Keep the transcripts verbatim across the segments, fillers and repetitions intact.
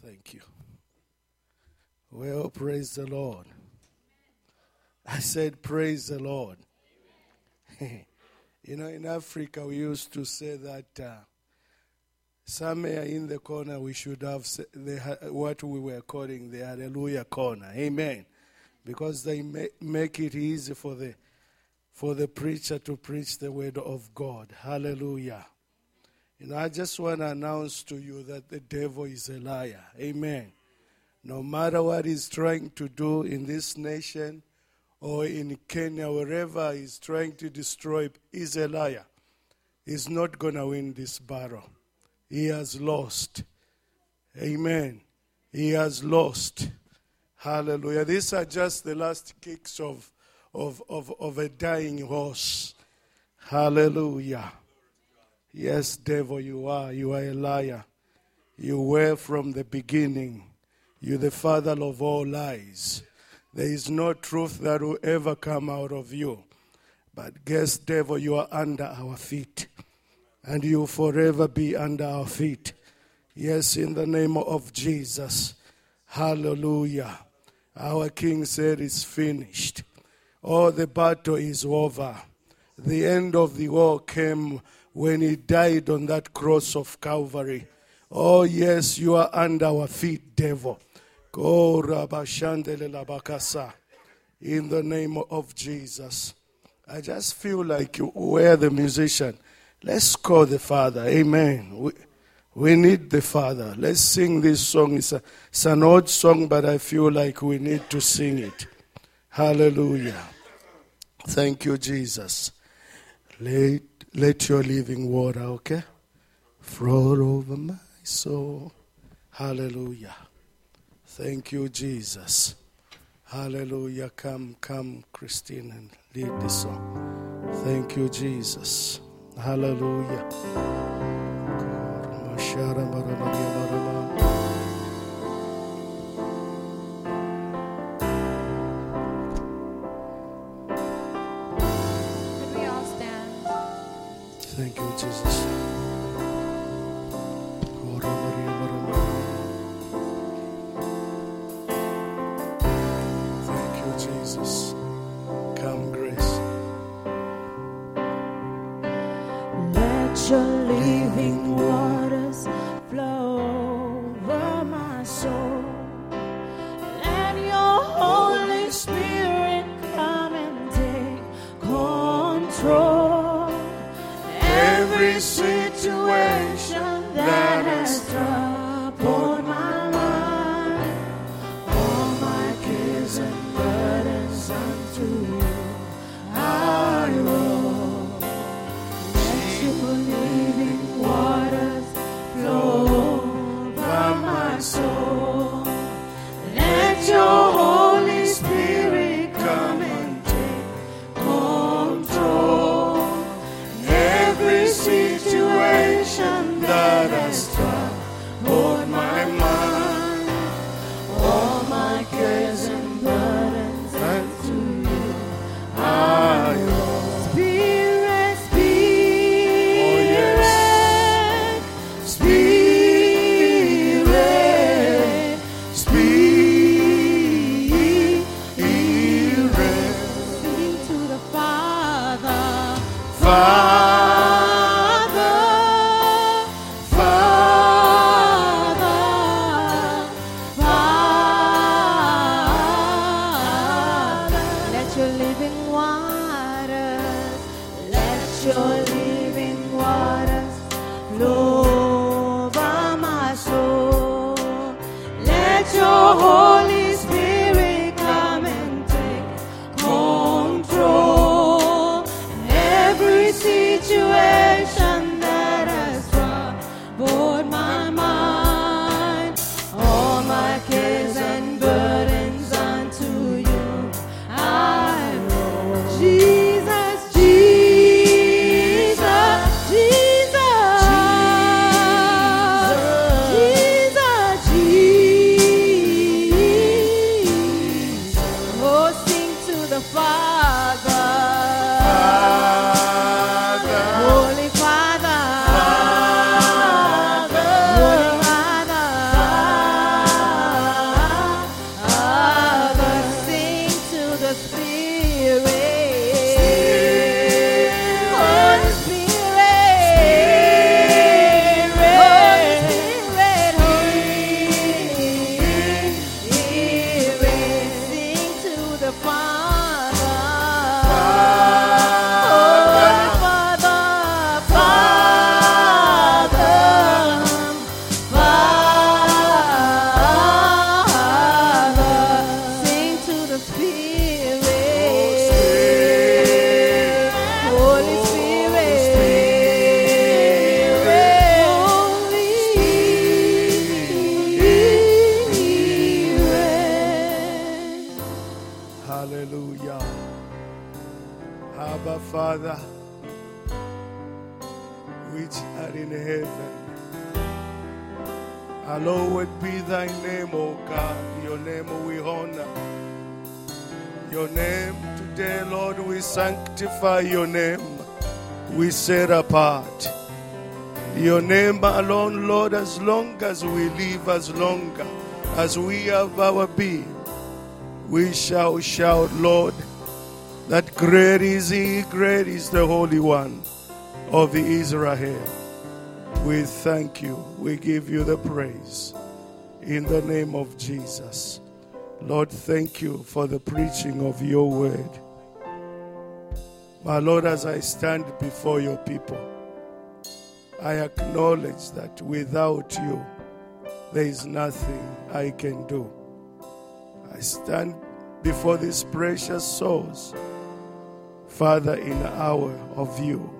Thank you. Well, praise the Lord. I said, praise the Lord. You know, in Africa, we used to say that uh, somewhere in the corner we should have the, what we were calling the Hallelujah corner. Amen. Because they make it easy for the for the preacher to preach the word of God. Hallelujah. You know, I just want to announce to you that the devil is a liar. Amen. No matter what he's trying to do in this nation or in Kenya, wherever he's trying to destroy, he's a liar. He's not going to win this battle. He has lost. Amen. He has lost. Hallelujah. These are just the last kicks of, of, of, of a dying horse. Hallelujah. Yes, devil, you are. You are a liar. You were from the beginning. You're the father of all lies. There is no truth that will ever come out of you. But guess, devil, you are under our feet. And you will forever be under our feet. Yes, in the name of Jesus. Hallelujah. Our King said it's finished. Oh, the battle is over. The end of the war came when he died on that cross of Calvary. Oh, yes, you are under our feet, devil. In the name of Jesus. I just feel like you were the musician. Let's call the Father. Amen. We, we need the Father. Let's sing this song. It's, a, it's an old song, but I feel like we need to sing it. Hallelujah. Thank you, Jesus. Let, let your living water, okay, flow over my soul. Hallelujah. Thank you, Jesus. Hallelujah. Come, come, Christine, and lead this song. Thank you, Jesus. Hallelujah. Can we all stand? Thank you, Jesus. Thank you, Jesus. Come, Grace. Let your living waters flow over my soul. Let your Holy Spirit come and take control. Every situation that has troubled my mind, all my cares and burdens unto you I roll. Let your living waters flow by my soul. Let your Holy Spirit come and take control. Every situation that has troubled my mind, all my cares and burdens unto you I roll. Spirit, Spirit, Spirit, Spirit, speak to the Father, Father, Father, Father. Let your living waters, let your living waters flow over my soul. Let your Holy Spirit come and take control. Every situation that has troubled my mind, all my cares and burdens unto you I roll. Jesus, Jesus, Jesus, Jesus, Jesus. Hallelujah. Abba, Father, which art in heaven, hallowed be thy name, O God. Your name we honor. Your name today, Lord, we sanctify your name. We set apart. Your name alone, Lord, as long as we live, as long as we have our being, we shall shout, Lord, that great is he, great is the Holy One of Israel. We thank you. We give you the praise in the name of Jesus. Lord, thank you for the preaching of your word. My Lord, as I stand before your people, I acknowledge that without you, there is nothing I can do. I stand before these precious souls, Father, in awe of you.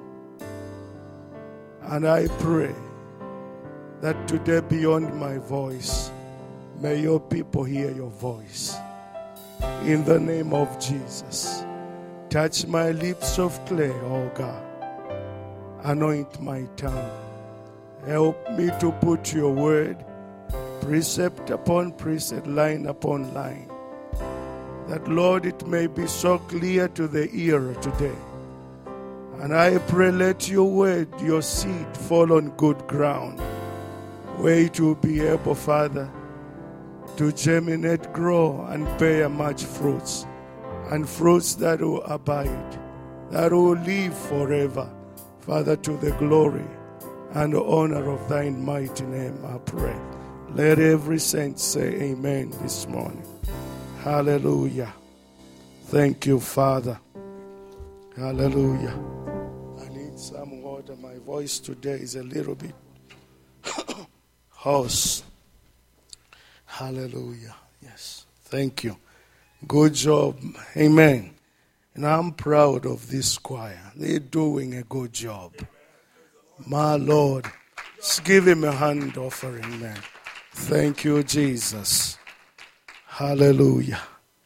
And I pray that today, beyond my voice, may your people hear your voice. In the name of Jesus, touch my lips of clay, oh God. Anoint my tongue. Help me to put your word, precept upon precept, line upon line, that, Lord, it may be so clear to the ear today. And I pray, let your word, your seed, fall on good ground, where it will be able, Father, to germinate, grow, and bear much fruits, and fruits that will abide, that will live forever. Father, to the glory and the honor of thine mighty name, I pray. Let every saint say amen this morning. Hallelujah. Thank you, Father. Hallelujah. I need some water. My voice today is a little bit hoarse. Hallelujah. Yes. Thank you. Good job. Amen. And I'm proud of this choir. They're doing a good job. My Lord. Let's give him a hand offering, man. Thank you, Jesus. Hallelujah.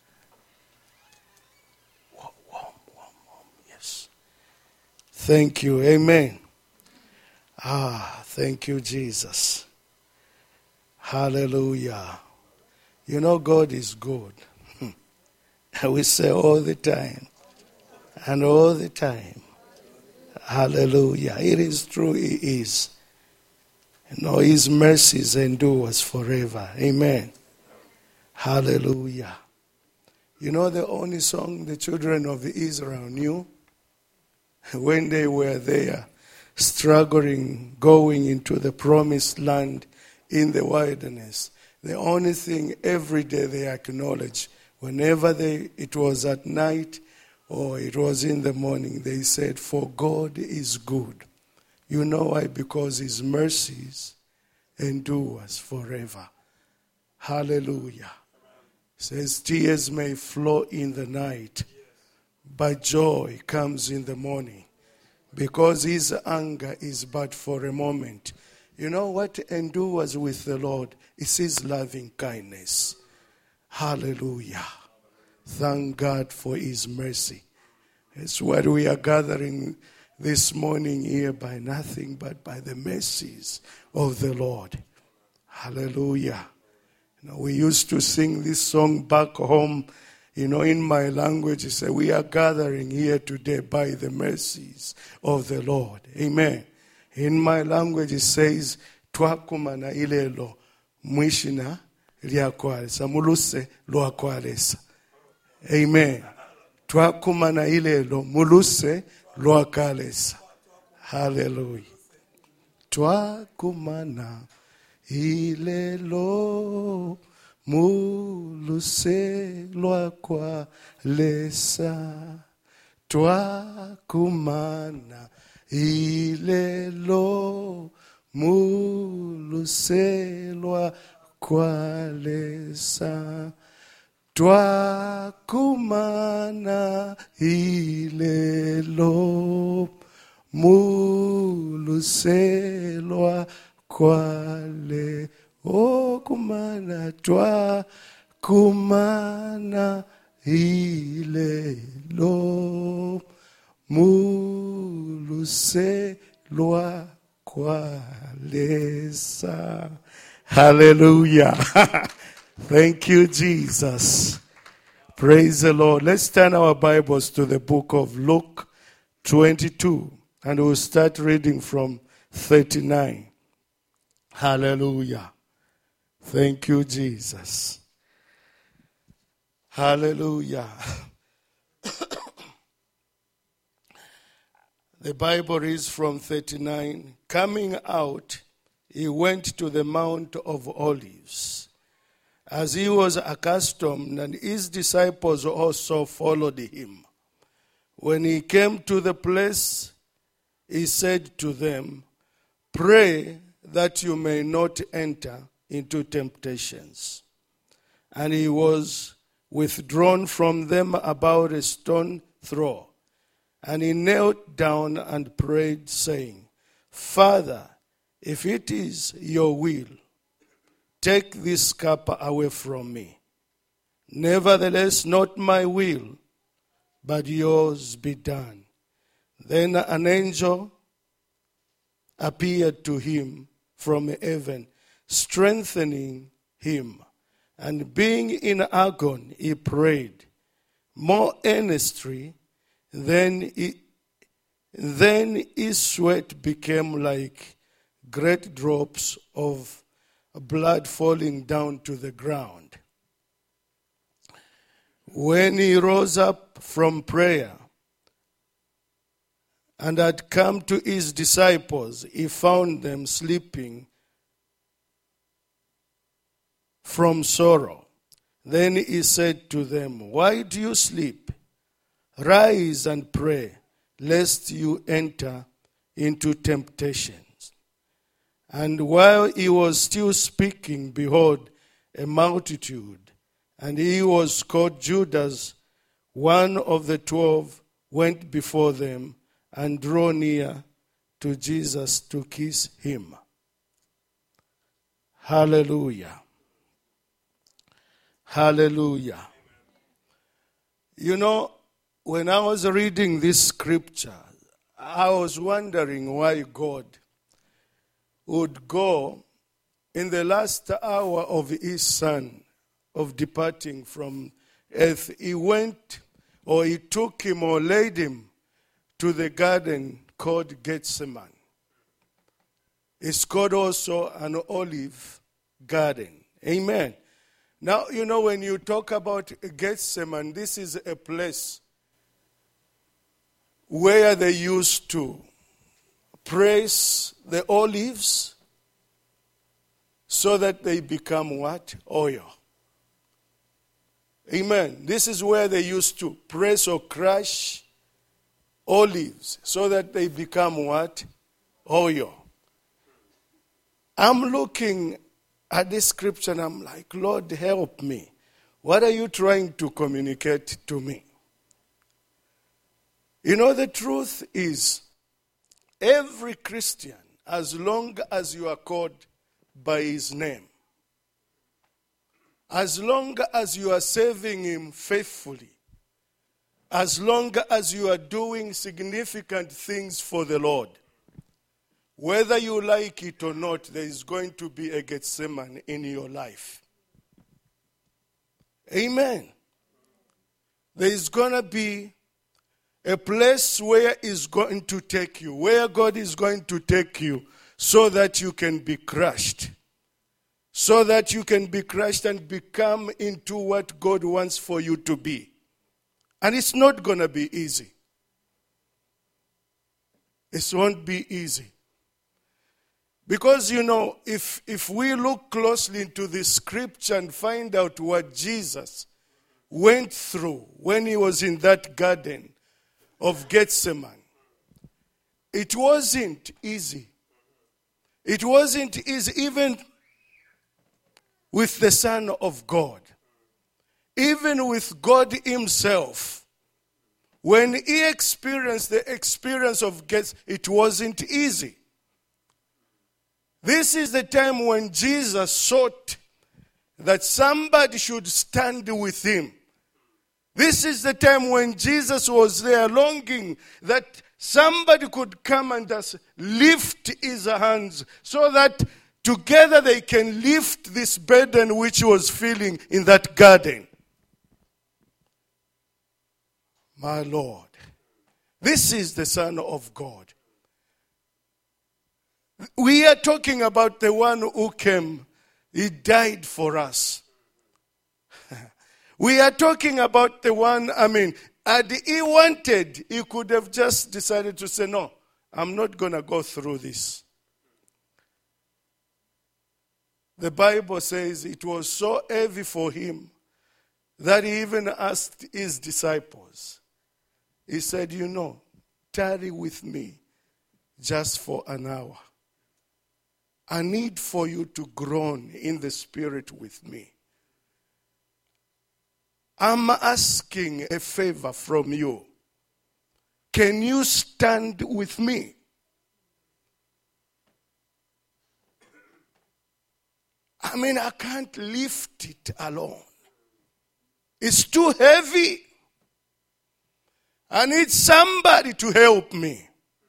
Warm, warm, warm, warm. Yes. Thank you. Amen. Ah, thank you, Jesus. Hallelujah. You know, God is good. We say all the time. And all the time. Hallelujah. It is true, He is. You know, His mercies endures forever. Amen. Hallelujah. You know the only song the children of Israel knew? When they were there, struggling, going into the promised land in the wilderness. The only thing every day they acknowledge, whenever they, it was at night, or it was in the morning, they said, for God is good. You know why? Because his mercies endures forever. Hallelujah. It says, tears may flow in the night, but joy comes in the morning. Because his anger is but for a moment. You know what endures with the Lord? It's his loving kindness. Hallelujah. Thank God for his mercy. It's what we are gathering this morning here by nothing but by the mercies of the Lord. Hallelujah. You know, we used to sing this song back home, you know, in my language. It says, we are gathering here today by the mercies of the Lord. Amen. In my language it says, twakumana ilelo mwishina liakwalesa muluse lwakwalesa. Amen. Twakumana ilelo muluse lwakwalesa. Hallelujah. Twakumana ilelo muluse lwakwalesa. Twakumana ilelo muluselwa kwalesa. Twakumana ilelo muluselwa kwale. Oh kumana twakumana ilelo muluselwa kwalesa. Hallelujah. Thank you, Jesus. Praise the Lord. Let's turn our Bibles to the book of Luke twenty-two, and we'll start reading from thirty-nine. Hallelujah. Thank you, Jesus. Hallelujah. The Bible reads from thirty-nine. Coming out, he went to the Mount of Olives, as he was accustomed, and his disciples also followed him. When he came to the place, he said to them, "Pray that you may not enter into temptations." And he was withdrawn from them about a stone throw. And he knelt down and prayed, saying, "Father, if it is your will, take this cup away from me. Nevertheless, not my will, but yours be done." Then an angel appeared to him from heaven, strengthening him. And being in agony, he prayed more earnestly. Then, he, then his sweat became like great drops of blood falling down to the ground. When he rose up from prayer and had come to his disciples, he found them sleeping from sorrow. Then he said to them, "Why do you sleep? Rise and pray, lest you enter into temptations." And while he was still speaking, behold, a multitude, and he was called Judas, one of the twelve, went before them and drew near to Jesus to kiss him. Hallelujah. Hallelujah. You know, when I was reading this scripture, I was wondering why God would go in the last hour of his son of departing from earth. He went, or he took him or laid him to the garden called Gethsemane. It's called also an olive garden. Amen. Now, you know, when you talk about Gethsemane, this is a place where they used to press the olives so that they become what? Oil. Amen. This is where they used to press or crush olives so that they become what? Oil. I'm looking at this scripture and I'm like, Lord, help me. What are you trying to communicate to me? You know, the truth is, every Christian, as long as you are called by his name, as long as you are serving him faithfully, as long as you are doing significant things for the Lord, whether you like it or not, there is going to be a Gethsemane in your life. Amen. There is going to be a place where He's going to take you, where God is going to take you so that you can be crushed. So that you can be crushed and become into what God wants for you to be. And it's not going to be easy. It won't be easy. Because, you know, if, if we look closely into the scripture and find out what Jesus went through when he was in that garden of Gethsemane, it wasn't easy. It wasn't easy even with the Son of God. Even with God himself. When he experienced the experience of Gethsemane, it wasn't easy. This is the time when Jesus sought that somebody should stand with him This is the time when Jesus was there longing that somebody could come and just lift his hands so that together they can lift this burden which he was feeling in that garden. My Lord, this is the Son of God. We are talking about the one who came. He died for us. We are talking about the one, I mean, had he wanted, he could have just decided to say, no, I'm not going to go through this. The Bible says it was so heavy for him that he even asked his disciples. He said, you know, tarry with me just for an hour. I need for you to groan in the spirit with me. I'm asking a favor from you. Can you stand with me? I mean, I can't lift it alone. It's too heavy. I need somebody to help me.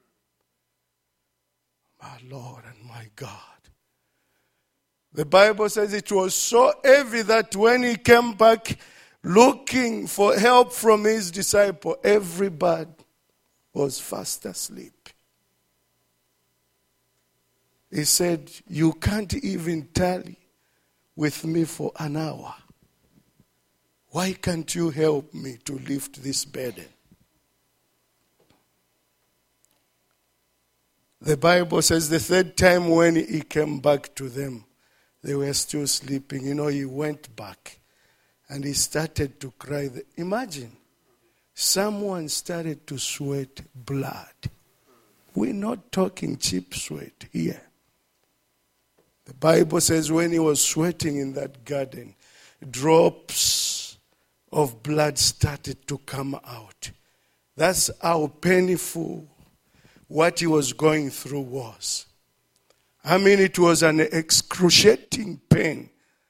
My Lord and my God. The Bible says it was so heavy that when he came back looking for help from his disciple, everybody was fast asleep. He said, you can't even tarry with me for an hour. Why can't you help me to lift this burden? The Bible says the third time when he came back to them, they were still sleeping. You know, he went back and he started to cry. Imagine, someone started to sweat blood. We're not talking cheap sweat here. The Bible says when he was sweating in that garden, drops of blood started to come out. That's how painful what he was going through was. I mean, it was an excruciating pain.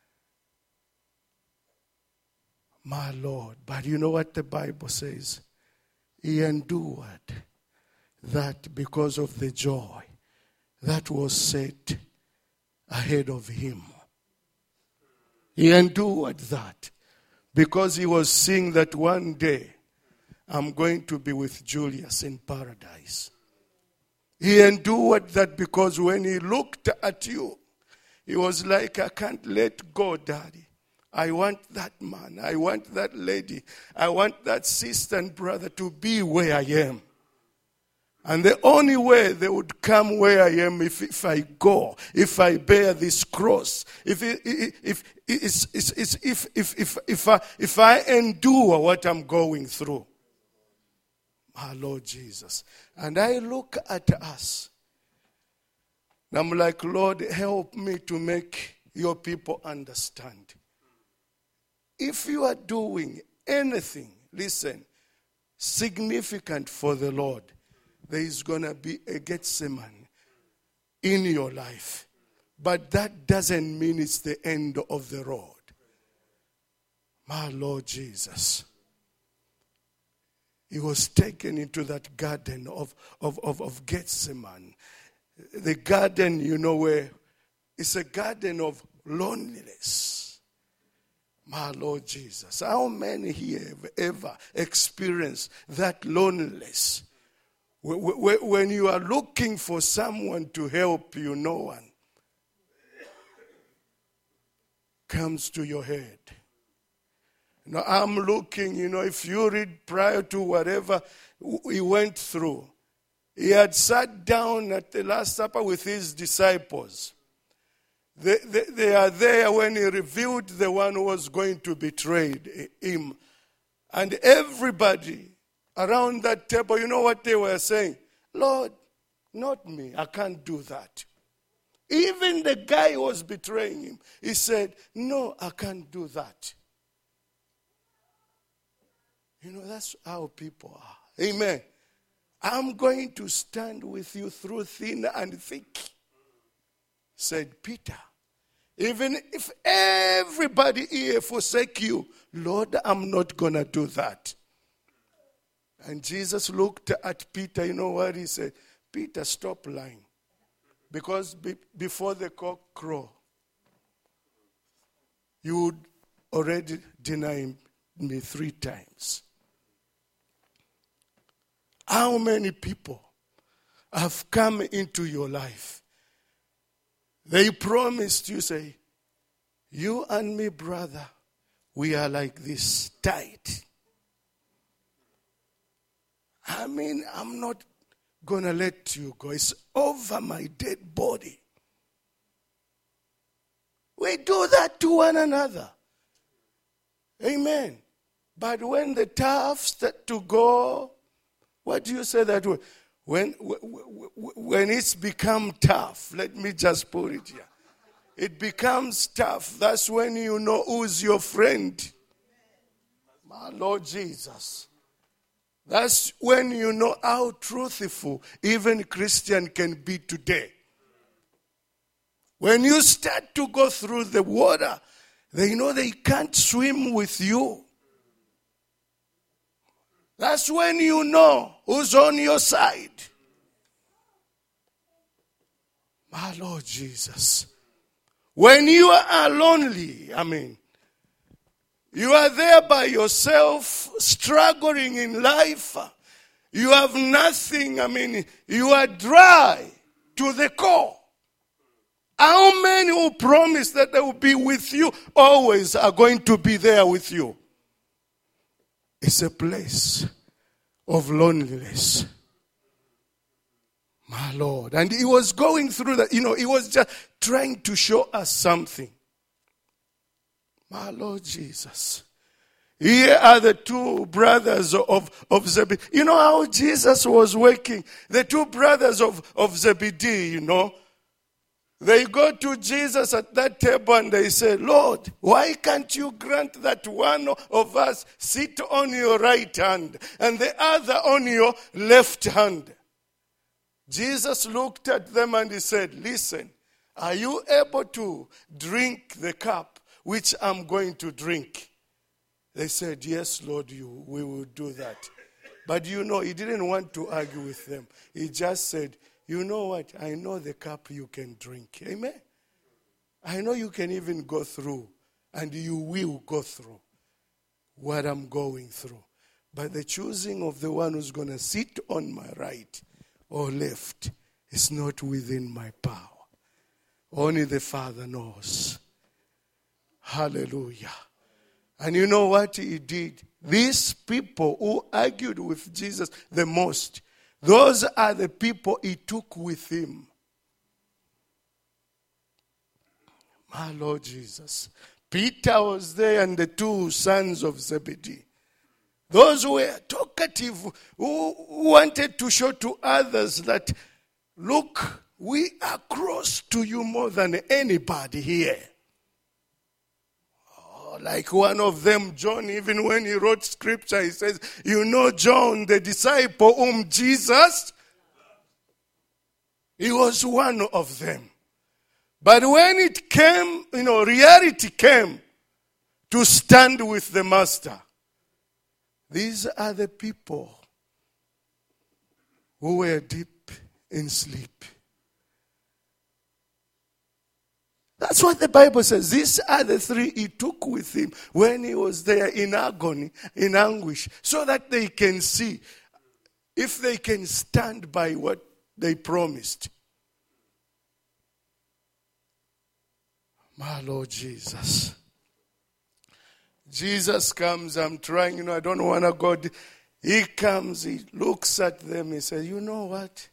My Lord. But you know what the Bible says? He endured that because of the joy that was set ahead of him. He endured that because he was seeing that one day I'm going to be with Julius in paradise. He endured that because when he looked at you, he was like, I can't let go, Daddy. I want that man. I want that lady. I want that sister and brother to be where I am. And the only way they would come where I am if, if I go, if I bear this cross, if if if if if if if, if, if, I, if I endure what I'm going through. My Lord Jesus. And I look at us. And I'm like, Lord, help me to make your people understand. If you are doing anything, listen, significant for the Lord, there is going to be a Gethsemane in your life. But that doesn't mean it's the end of the road. My Lord Jesus. He was taken into that garden of, of, of, of Gethsemane. The garden, you know, where it's a garden of loneliness. My Lord Jesus. How many here have ever experienced that loneliness? When you are looking for someone to help you, no one comes to your head. Now, I'm looking, you know, if you read prior to whatever he went through, he had sat down at the Last Supper with his disciples. They, they, they are there when he revealed the one who was going to betray him. And everybody around that table, you know what they were saying? Lord, not me. I can't do that. Even the guy who was betraying him, he said, no, I can't do that. You know, that's how people are. Amen. I'm going to stand with you through thin and thick, said Peter. Even if everybody here forsake you, Lord, I'm not going to do that. And Jesus looked at Peter. You know what he said? Peter, stop lying. Because be, before the cock crow, you would already deny me three times. How many people have come into your life? They promised you, say, you and me, brother, we are like this, tight. I mean, I'm not going to let you go. It's over my dead body. We do that to one another. Amen. But when the tough start to go, what do you say that way? When, when it's become tough, let me just put it here. It becomes tough. That's when you know who's your friend. My Lord Jesus. That's when you know how truthful even Christian can be today. When you start to go through the water, they know they can't swim with you. That's when you know who's on your side. My Lord Jesus. When you are lonely, I mean, you are there by yourself, struggling in life. You have nothing, I mean, you are dry to the core. How many who promise that they will be with you always are going to be there with you? It's a place of loneliness. My Lord. And he was going through that. You know, he was just trying to show us something. My Lord Jesus. Here are the two brothers of, of Zebedee. You know how Jesus was working? The two brothers of, of Zebedee, you know. They go to Jesus at that table and they say, Lord, why can't you grant that one of us sit on your right hand and the other on your left hand? Jesus looked at them and he said, listen, are you able to drink the cup which I'm going to drink? They said, yes, Lord, you, we will do that. But you know, he didn't want to argue with them. He just said, you know what? I know the cup you can drink. Amen? I know you can even go through, and you will go through what I'm going through. But the choosing of the one who's going to sit on my right or left is not within my power. Only the Father knows. Hallelujah. And you know what he did? These people who argued with Jesus the most, those are the people he took with him. My Lord Jesus. Peter was there and the two sons of Zebedee. Those who were talkative, who wanted to show to others that, look, we are close to you more than anybody here. Oh, like one of them, John, even when he wrote scripture, he says, you know John, the disciple whom Jesus, he was one of them. But when it came, you know, reality came to stand with the master, these are the people who were deep in sleep. That's what the Bible says. These are the three he took with him when he was there in agony, in anguish, so that they can see if they can stand by what they promised. My Lord Jesus. Jesus comes, I'm trying, you know, I don't want to go. He comes, he looks at them, he says, you know what?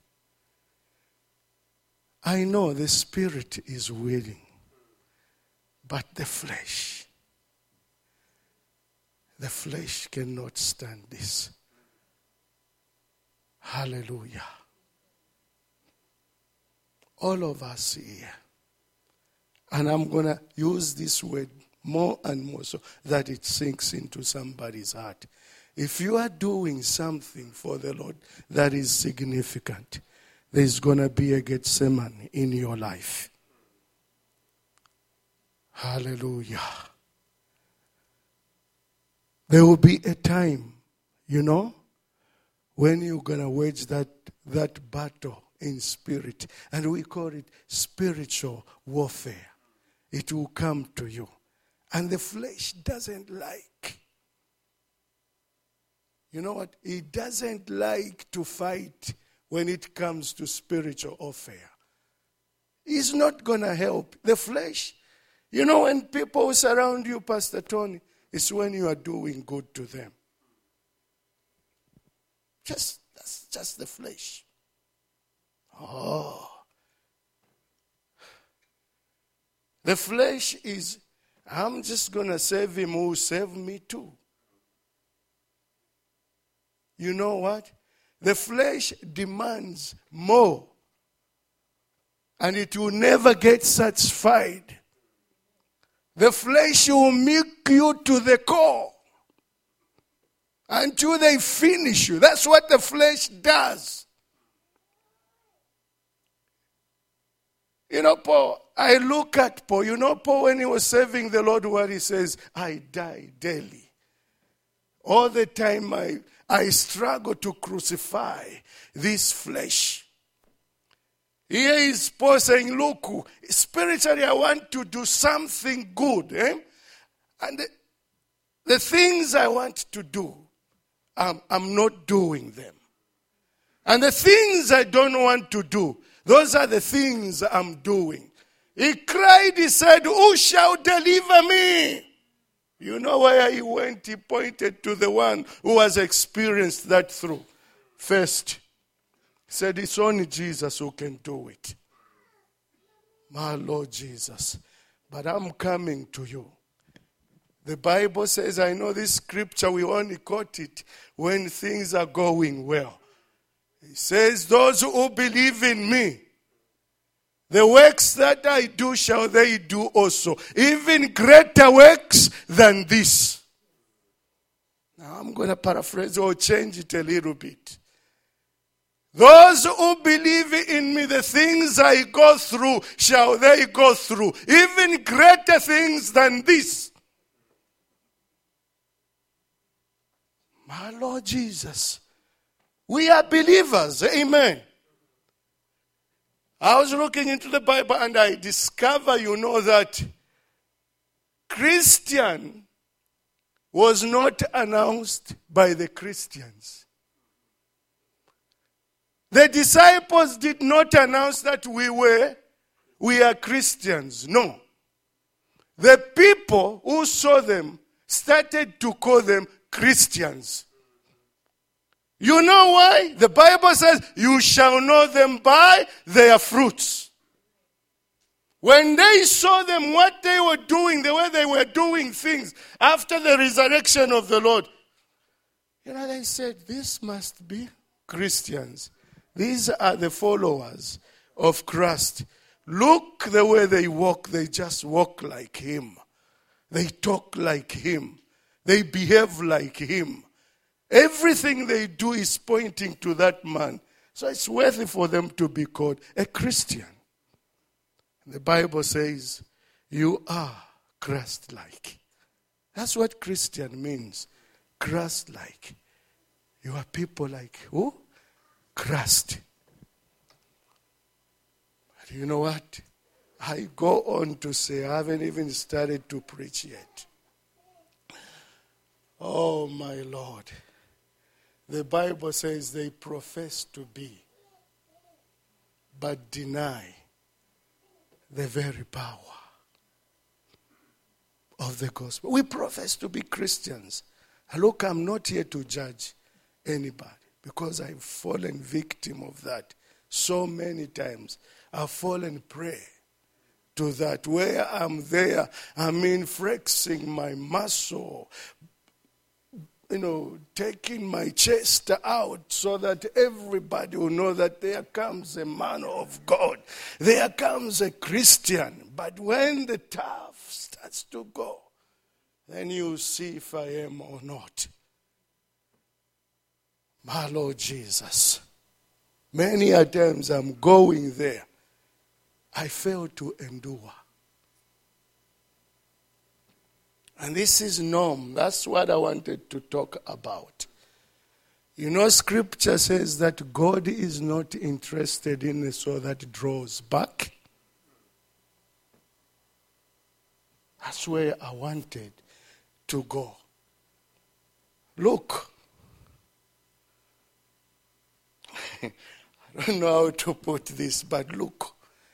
I know the spirit is willing, but the flesh, the flesh cannot stand this. Hallelujah. All of us here, and I'm going to use this word more and more so that it sinks into somebody's heart. If you are doing something for the Lord that is significant, there's going to be a Gethsemane in your life. Hallelujah. There will be a time, you know, when you're going to wage that, that battle in spirit. And we call it spiritual warfare. It will come to you. And the flesh doesn't like. You know what? It doesn't like to fight when it comes to spiritual warfare. It's not going to help. The flesh, you know, when people surround you, Pastor Tony, it's when you are doing good to them. Just, that's just the flesh. Oh. The flesh is, I'm just going to save him who will save me too. You know what? The flesh demands more. And it will never get satisfied. The flesh will milk you to the core until they finish you. That's what the flesh does. You know, Paul, I look at Paul. You know, Paul, when he was serving the Lord, what he says, I die daily. All the time I, I struggle to crucify this flesh. Here is Paul saying, look, spiritually I want to do something good. Eh? And the, the things I want to do, I'm, I'm not doing them. And the things I don't want to do, those are the things I'm doing. He cried, he said, who shall deliver me? You know where he went? He pointed to the one who has experienced that through. First, he said, it's only Jesus who can do it. My Lord Jesus. But I'm coming to you. The Bible says, I know this scripture, we only quote it when things are going well. It says, those who believe in me, the works that I do shall they do also. Even greater works than this. Now I'm going to paraphrase or change it a little bit. Those who believe in me, the things I go through, shall they go through. Even greater things than this. My Lord Jesus. We are believers. Amen. I was looking into the Bible and I discover, you know, that Christian was not announced by the Christians. The disciples did not announce that we were, we are Christians. No. The people who saw them started to call them Christians. You know why? The Bible says, you shall know them by their fruits. When they saw them, what they were doing, the way they were doing things after the resurrection of the Lord, you know, they said, this must be Christians. These are the followers of Christ. Look the way they walk. They just walk like him. They talk like him. They behave like him. Everything they do is pointing to that man. So it's worthy for them to be called a Christian. The Bible says, you are Christ-like. That's what Christian means. Christ-like. You are people like who? Christ. But you know what? I go on to say, I haven't even started to preach yet. Oh, my Lord. The Bible says they profess to be, but deny the very power of the gospel. We profess to be Christians. Look, I'm not here to judge anybody because I've fallen victim of that so many times. I've fallen prey to that. Where I'm there, I mean, flexing my muscle, you know, taking my chest out so that everybody will know that there comes a man of God. There comes a Christian. But when the tough starts to go, then you see if I am or not. My Lord Jesus. Many a times I'm going there. I fail to endure. And this is norm. That's what I wanted to talk about. You know, scripture says that God is not interested in a soul that draws back. That's where I wanted to go. Look. I don't know how to put this, but look.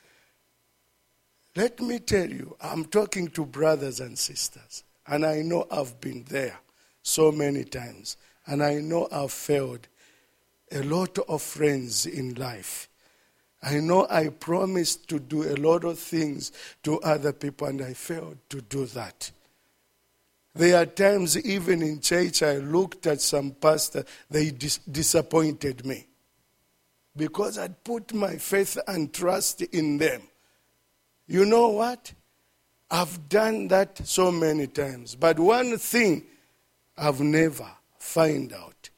Let me tell you, I'm talking to brothers and sisters, and I know I've been there so many times, and I know I've failed a lot of friends in life. I know I promised to do a lot of things to other people, and I failed to do that. There are times, even in church, I looked at some pastor, they dis- disappointed me. Because I'd put my faith and trust in them. You know what? I've done that so many times. But one thing I've never found out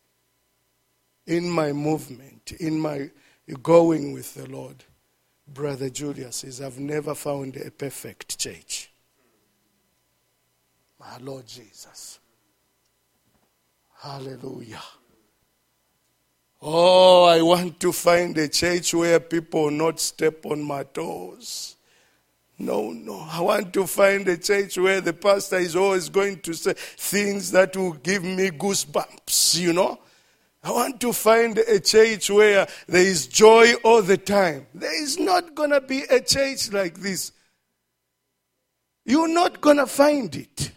in my movement, in my going with the Lord, Brother Julius, is I've never found a perfect church. My Lord Jesus. Hallelujah. Oh, I want to find a church where people will not step on my toes. No, no. I want to find a church where the pastor is always going to say things that will give me goosebumps, you know. I want to find a church where there is joy all the time. There is not going to be a church like this. You're not going to find it.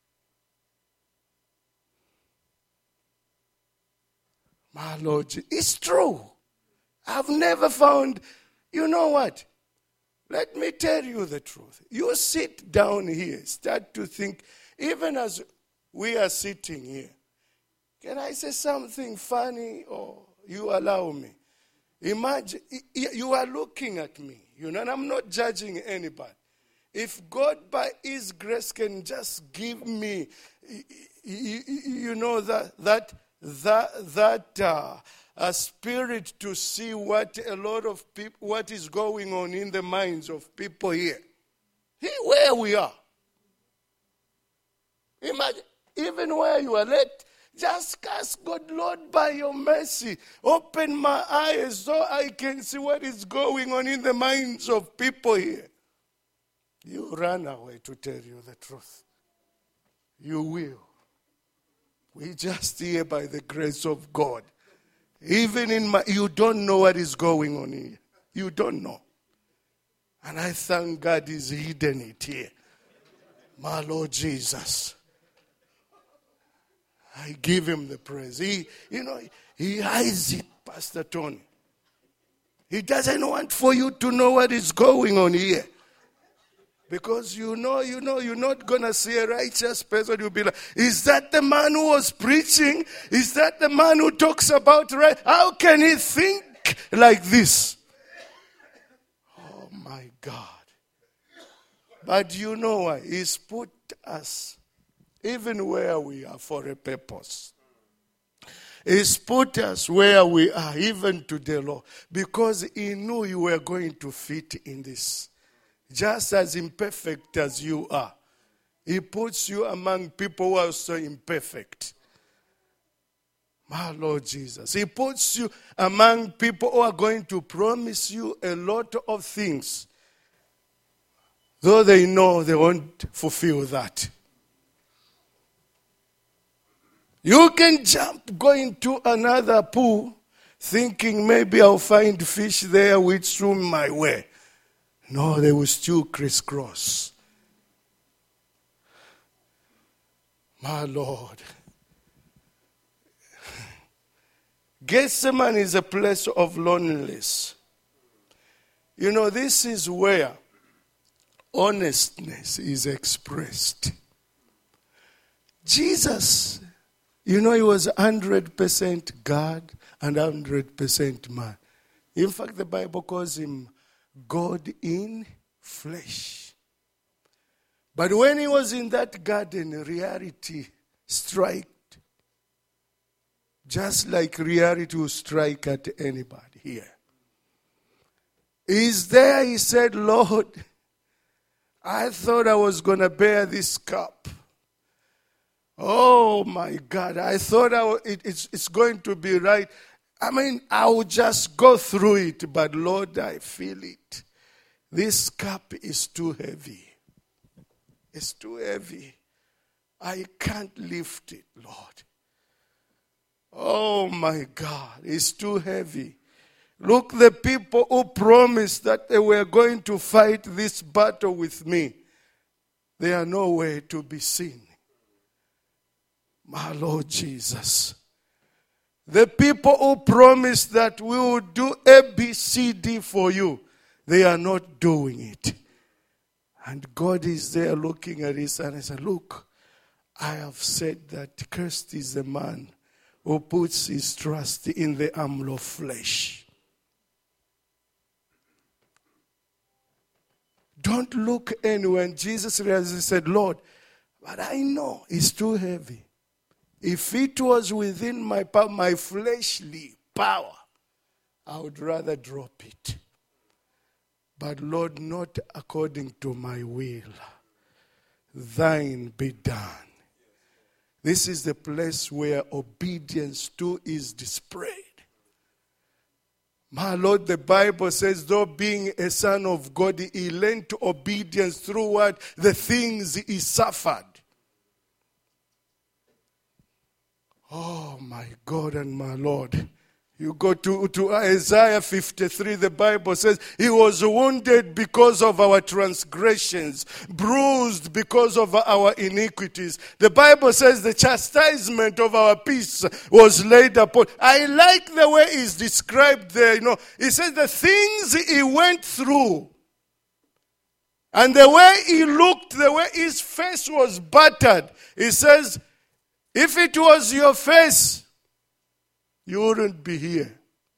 My Lord, it's true. I've never found, you know what? Let me tell you the truth. You sit down here, start to think, even as we are sitting here, can I say something funny or you allow me? Imagine, you are looking at me, you know, and I'm not judging anybody. If God by His grace can just give me, you know, that, that, that, that uh, a spirit to see what a lot of people, what is going on in the minds of people here. Here where we are. Imagine, even where you are, let just ask God, Lord, by your mercy, open my eyes so I can see what is going on in the minds of people here. You run away to tell you the truth. You will. We just here by the grace of God. Even in my, you don't know what is going on here. You don't know. And I thank God He's hidden it here. My Lord Jesus. I give Him the praise. He, you know, He hides it, Pastor Tony. He doesn't want for you to know what is going on here. Because you know, you know, you're not going to see a righteous person. You'll be like, is that the man who was preaching? Is that the man who talks about right? How can he think like this? Oh my God. But you know why? He's put us, even where we are, for a purpose. He's put us where we are, even to the Lord. Because He knew you were going to fit in this. Just as imperfect as you are. He puts you among people who are so imperfect. My Lord Jesus. He puts you among people who are going to promise you a lot of things. Though they know they won't fulfill that. You can jump, go into another pool, thinking maybe I'll find fish there which swim my way. No, they will still crisscross. My Lord. Gethsemane is a place of loneliness. You know, this is where honestness is expressed. Jesus, you know, He was one hundred percent God and one hundred percent man. In fact, the Bible calls Him God in flesh. But when He was in that garden, reality struck. Just like reality will strike at anybody here. He's there, He said, Lord, I thought I was going to bear this cup. Oh my God, I thought I, it, it's, it's going to be right. I mean, I will just go through it, but Lord, I feel it. This cup is too heavy. It's too heavy. I can't lift it, Lord. Oh my God, it's too heavy. Look, the people who promised that they were going to fight this battle with me, they are nowhere to be seen. My Lord Jesus. The people who promised that we would do A, B, C, D for you, they are not doing it. And God is there looking at his son and said, look, I have said that cursed is the man who puts his trust in the arm of flesh. Don't look anywhere. And Jesus realized, he said, Lord, but I know it's too heavy. If it was within my power, my fleshly power, I would rather drop it. But Lord, not according to my will. Thine be done. This is the place where obedience too is displayed. My Lord, the Bible says, though being a son of God, he learned to obedience through what? The things he suffered. Oh my God and my Lord. You go to, to Isaiah fifty-three, the Bible says, he was wounded because of our transgressions, bruised because of our iniquities. The Bible says the chastisement of our peace was laid upon. I like the way it's described there. You know, he says the things he went through, and the way he looked, the way his face was battered. He says, if it was your face, you wouldn't be here.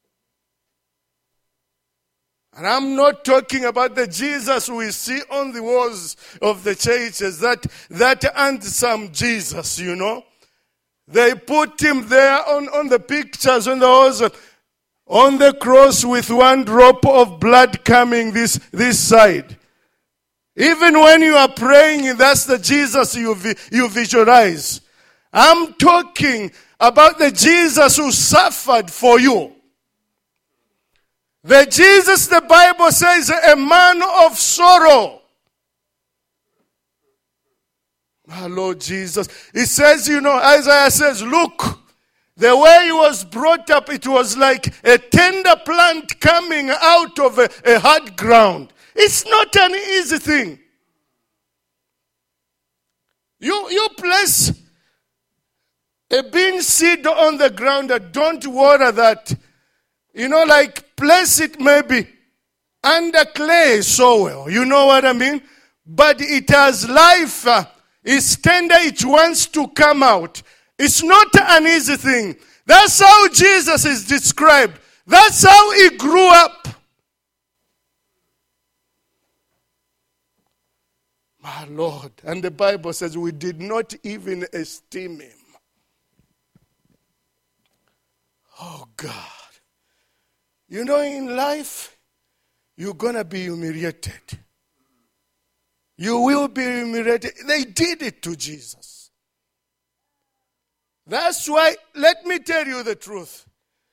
And I'm not talking about the Jesus we see on the walls of the churches, that, that handsome Jesus, you know. They put him there on, on the pictures, on the walls, on the cross with one drop of blood coming this, this side. Even when you are praying, that's the Jesus you, you visualize. I'm talking about the Jesus who suffered for you. The Jesus, the Bible says, a man of sorrow. My Lord Jesus. It says, you know, Isaiah says, look, the way he was brought up, it was like a tender plant coming out of a, a hard ground. It's not an easy thing. You, you place a bean seed on the ground, and don't water that. You know, like place it maybe under clay soil. You know what I mean? But it has life. Uh, it's tender. It wants to come out. It's not an easy thing. That's how Jesus is described. That's how he grew up. My Lord. And the Bible says we did not even esteem him. Oh, God. You know, in life, you're going to be humiliated. You will be humiliated. They did it to Jesus. That's why, let me tell you the truth.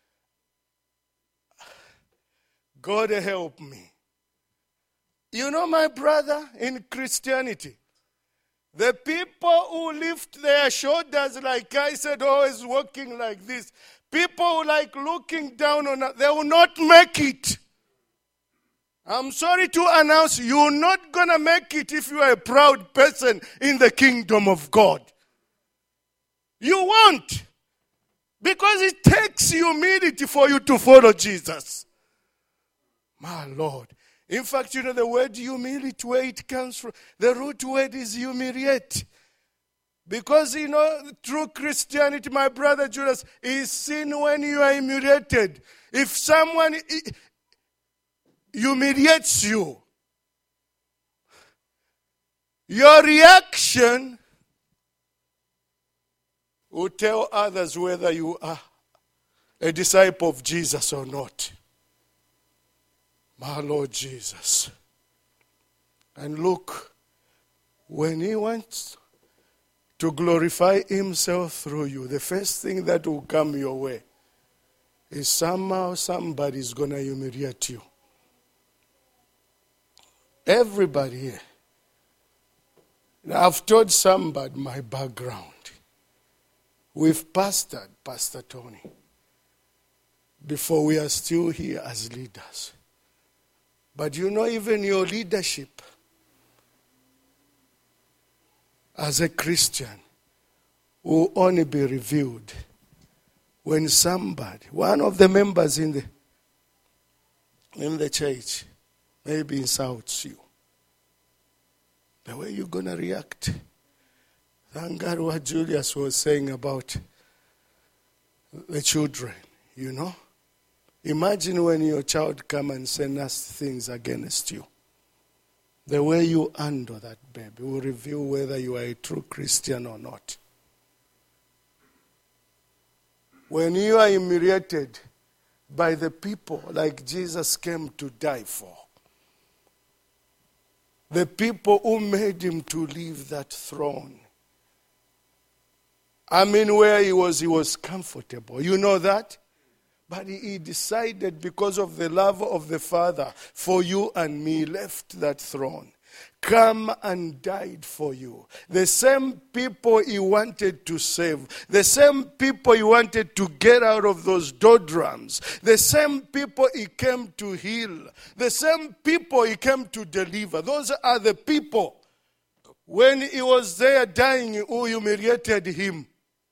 God help me. You know, my brother, in Christianity, the people who lift their shoulders, like I said, always walking like this, people like looking down on us, they will not make it. I'm sorry to announce, you're not going to make it if you are a proud person in the kingdom of God. You won't. Because it takes humility for you to follow Jesus. My Lord. In fact, you know the word humility, where it comes from, the root word is humiliate. Because, you know, true Christianity, my brother Judas, is seen when you are humiliated. If someone humiliates you, your reaction will tell others whether you are a disciple of Jesus or not. My Lord Jesus. And look, when he wants to glorify himself through you, the first thing that will come your way is somehow somebody's going to humiliate you. Everybody here. Now, I've told somebody my background. We've pastored Pastor Tony before we are still here as leaders. But you know, even your leadership as a Christian will only be revealed when somebody, one of the members in the in the church, maybe insults you. The way you're going to react. Thank God what Julius was saying about the children, you know. Imagine when your child come and say nasty things against you. The way you handle that baby will reveal whether you are a true Christian or not. When you are humiliated by the people like Jesus came to die for, the people who made him to leave that throne, I mean, where he was, he was comfortable. You know that? But he decided, because of the love of the Father for you and me, left that throne. Come and died for you. The same people he wanted to save. The same people he wanted to get out of those doldrums. The same people he came to heal. The same people he came to deliver. Those are the people, when he was there dying, who humiliated him.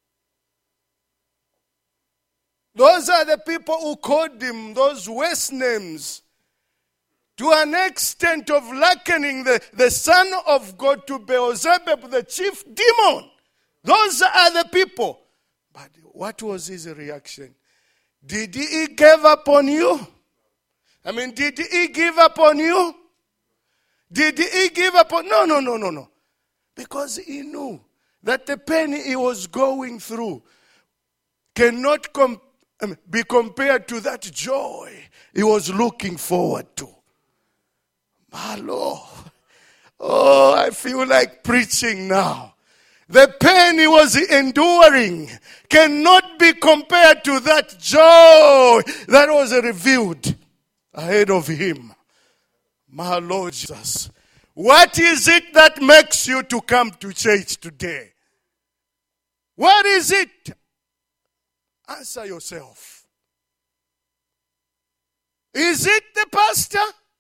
Those are the people who called him those worst names, to an extent of likening the, the Son of God to Beelzebub, the chief demon. Those are the people. But what was his reaction? Did he give up on you? I mean, did he give up on you? Did he give up on... No, no, no, no, no. Because he knew that the pain he was going through cannot compare be compared to that joy he was looking forward to. My Lord. Oh, I feel like preaching now. The pain he was enduring cannot be compared to that joy that was revealed ahead of him. My Lord Jesus. What is it that makes you to come to church today? What is it? Answer yourself. Is it the pastor?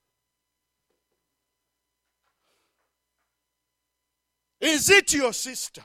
Is it your sister?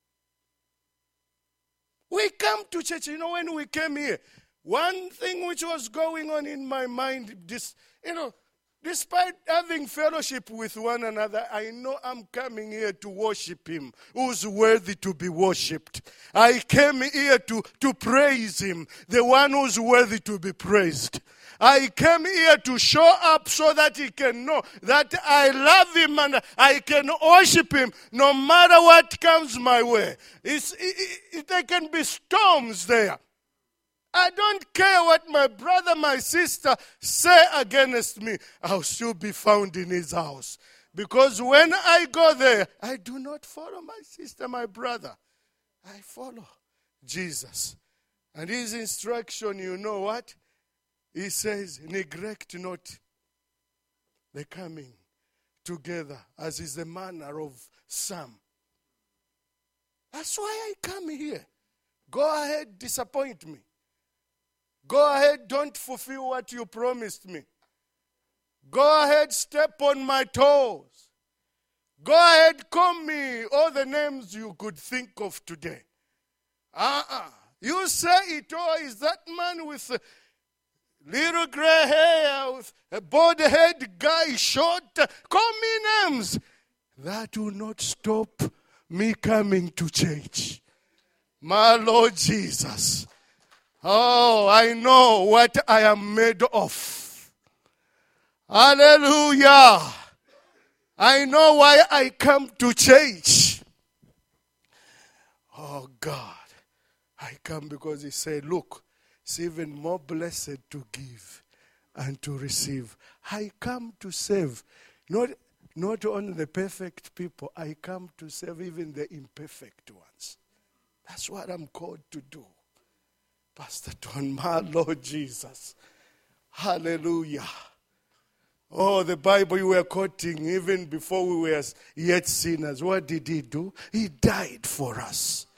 We come to church. You know, when we came here, one thing which was going on in my mind, this, you know, despite having fellowship with one another, I know I'm coming here to worship him, who's worthy to be worshipped. I came here to, to praise him, the one who's worthy to be praised. I came here to show up so that he can know that I love him and I can worship him no matter what comes my way. It's, it, it, there can be storms there. I don't care what my brother, my sister say against me. I'll still be found in his house. Because when I go there, I do not follow my sister, my brother. I follow Jesus. And his instruction, you know what? He says, neglect not the coming together, as is the manner of some. That's why I come here. Go ahead, disappoint me. Go ahead, don't fulfill what you promised me. Go ahead, step on my toes. Go ahead, call me all the names you could think of today. Uh-uh. You say it all is that man with a little gray hair, with a bald head guy, short. Call me names. That will not stop me coming to church. My Lord Jesus. Oh, I know what I am made of. Hallelujah. I know why I come to church. Oh God. I come because he said, look, it's even more blessed to give and to receive. I come to save. Not, not only the perfect people, I come to save even the imperfect ones. That's what I'm called to do. Pastor Don, my Lord Jesus. Hallelujah. Oh, the Bible you were quoting, even before we were yet sinners, what did he do? He died for us.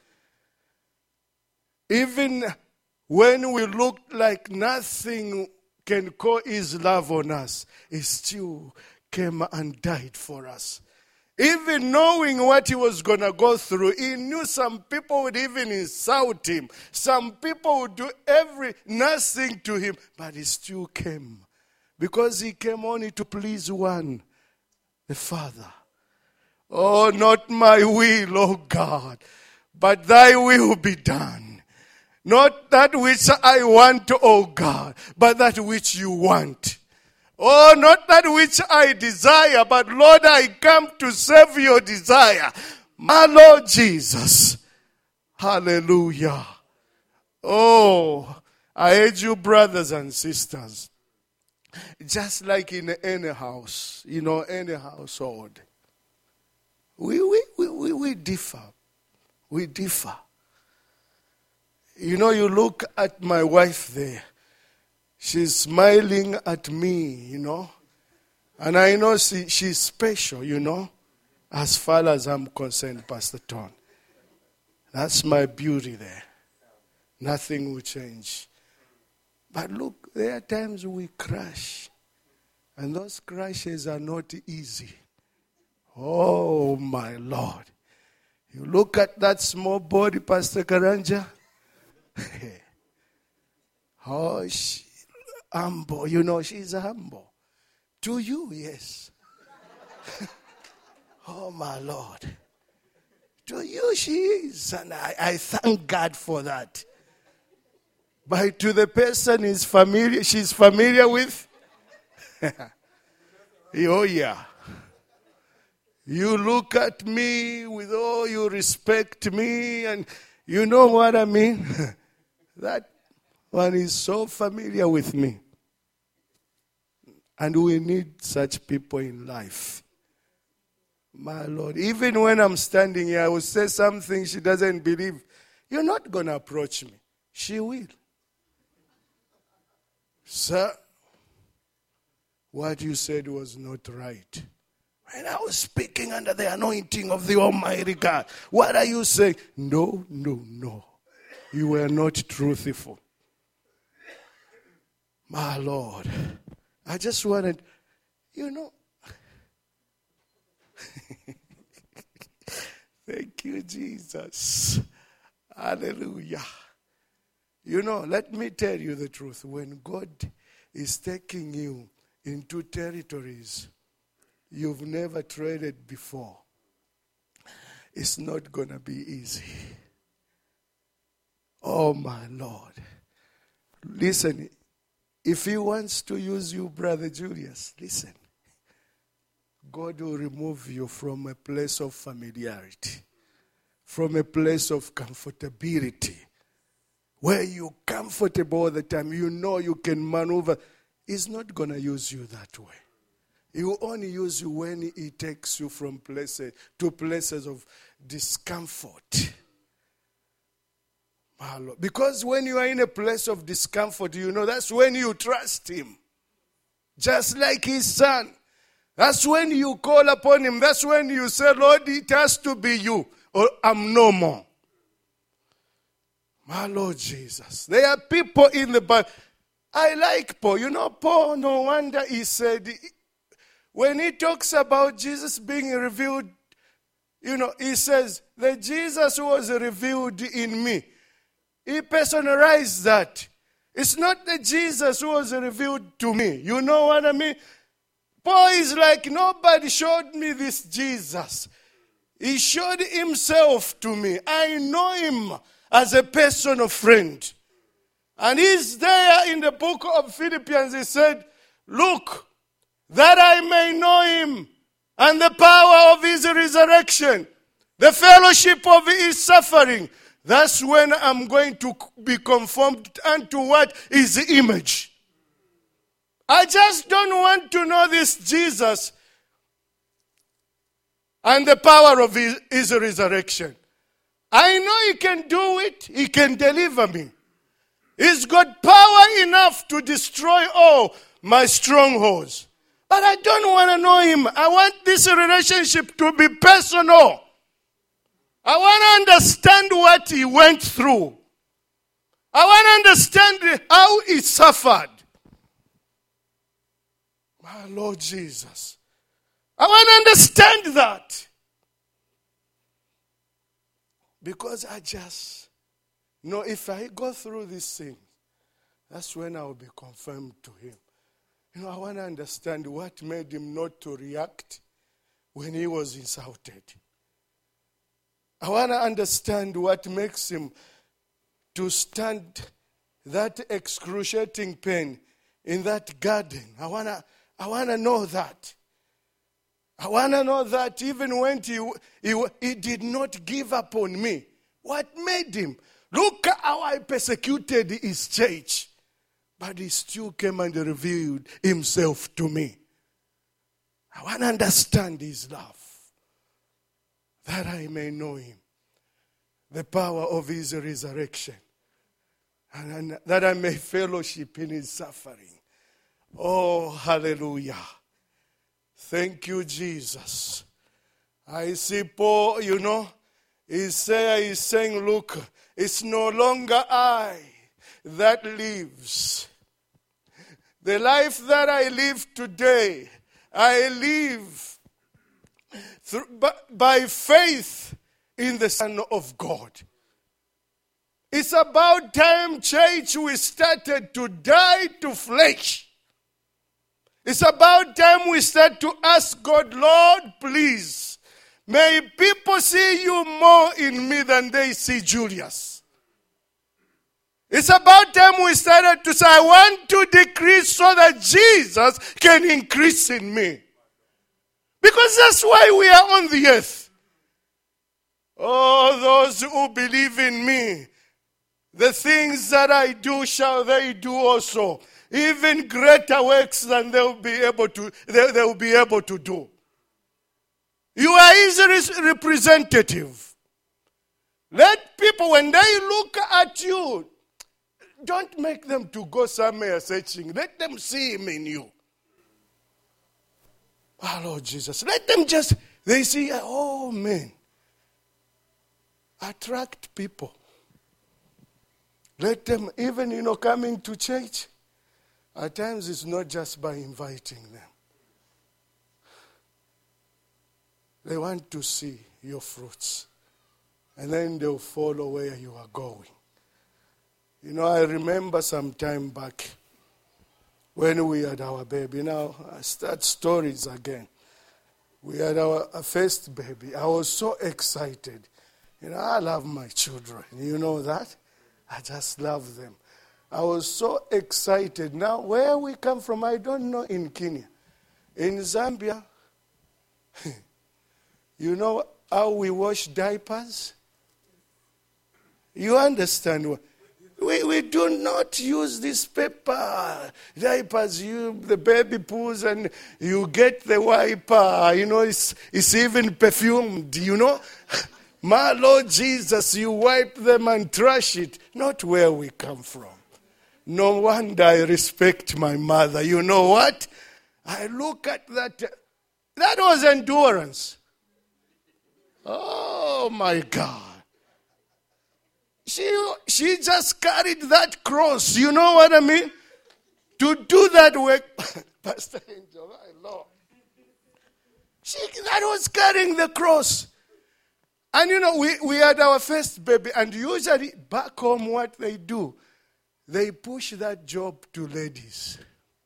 Even when we looked like nothing can call his love on us, he still came and died for us. Even knowing what he was going to go through, he knew some people would even insult him. Some people would do every nothing to him, but he still came. Because he came only to please one, the Father. Oh, not my will, oh God, but thy will be done. Not that which I want, oh God, but that which you want. Oh, not that which I desire, but Lord, I come to serve your desire. My Lord Jesus. Hallelujah. Oh, I urge you, brothers and sisters, just like in any house, you know, any household, we, we, we, we, we differ. We differ. You know, you look at my wife there. She's smiling at me, you know. And I know she, she's special, you know, as far as I'm concerned, Pastor Ton. That's my beauty there. Nothing will change. But look, there are times we crash. And those crashes are not easy. Oh, my Lord. You look at that small body, Pastor Karanja. Oh, she humble. You know, she's humble. To you, yes. Oh, my Lord. To you, she is. And I, I thank God for that. But to the person is familiar, she's familiar with. Oh, yeah. You look at me with all you respect me, and you know what I mean? That one is so familiar with me. And we need such people in life. My Lord, even when I'm standing here, I will say something she doesn't believe. You're not going to approach me. She will. Sir, what you said was not right. When I was speaking under the anointing of the Almighty God, what are you saying? No, no, no. You were not truthful. My Lord, I just wanted, you know. Thank you, Jesus. Hallelujah. You know, let me tell you the truth. When God is taking you into territories you've never traded before, it's not going to be easy. Oh, my Lord. Listen, if he wants to use you, Brother Julius, listen. God will remove you from a place of familiarity, from a place of comfortability, where you're comfortable all the time. You know you can maneuver. He's not going to use you that way. He will only use you when he takes you from places to places of discomfort. Because when you are in a place of discomfort, you know that's when you trust him. Just like his son. That's when you call upon him. That's when you say, Lord, it has to be you, or I'm no more. My Lord Jesus. There are people in the Bible. I like Paul. You know, Paul, no wonder he said, when he talks about Jesus being revealed, you know, he says, the Jesus who was revealed in me. He personalized that. It's not the Jesus who was revealed to me. You know what I mean? Paul is like, nobody showed me this Jesus. He showed himself to me. I know him as a personal friend. And he's there in the book of Philippians. He said, look, that I may know him and the power of his resurrection, the fellowship of his suffering. That's when I'm going to be conformed unto what? His image. I just don't want to know this Jesus and the power of his, his resurrection. I know he can do it. He can deliver me. He's got power enough to destroy all my strongholds. But I don't want to know him. I want this relationship to be personal. I want to understand what he went through. I want to understand how he suffered. My Lord Jesus. I want to understand that. Because I just know if I go through this thing, that's when I will be confirmed to him. You know, I want to understand what made him not to react when he was insulted. I want to understand what makes him to stand that excruciating pain in that garden. I want to I want to know that. I want to know that even when he, he, he did not give up on me. What made him? Look how I persecuted his church. But he still came and revealed himself to me. I want to understand his love. That I may know him. The power of his resurrection. And that I may fellowship in his suffering. Oh, hallelujah. Thank you, Jesus. I see Paul, you know, he's saying, he's saying, look, it's no longer I that lives. The life that I live today, I live through, by, by faith in the Son of God. It's about time, church, we started to die to flesh. It's about time we start to ask God, Lord, please, may people see you more in me than they see Julius. It's about time we started to say, I want to decrease so that Jesus can increase in me. Because that's why we are on the earth. Oh, those who believe in me, the things that I do shall they do also. Even greater works than they will be able to, they, they will be able to do. You are his representative. Let people, when they look at you, don't make them to go somewhere searching. Let them see him in you. Oh, Lord Jesus. Let them just, they see, oh man. Attract people. Let them, even, you know, coming to church, at times it's not just by inviting them. They want to see your fruits. And then they'll follow where you are going. You know, I remember some time back when we had our baby. Now, I start stories again. We had our first baby. I was so excited. You know, I love my children. You know that? I just love them. I was so excited. Now, where we come from, I don't know in Kenya. In Zambia, you know how we wash diapers? You understand? We, we do not use this paper diapers. You, the baby pulls and you get the wiper. You know, it's, it's even perfumed, you know. My Lord Jesus, you wipe them and trash it. Not where we come from. No wonder I respect my mother. You know what? I look at that. That was endurance. Oh my God. She, she just carried that cross. You know what I mean? To do that work. Pastor Angel, I love. She, that was carrying the cross. And you know, we, we had our first baby. And usually back home what they do, they push that job to ladies.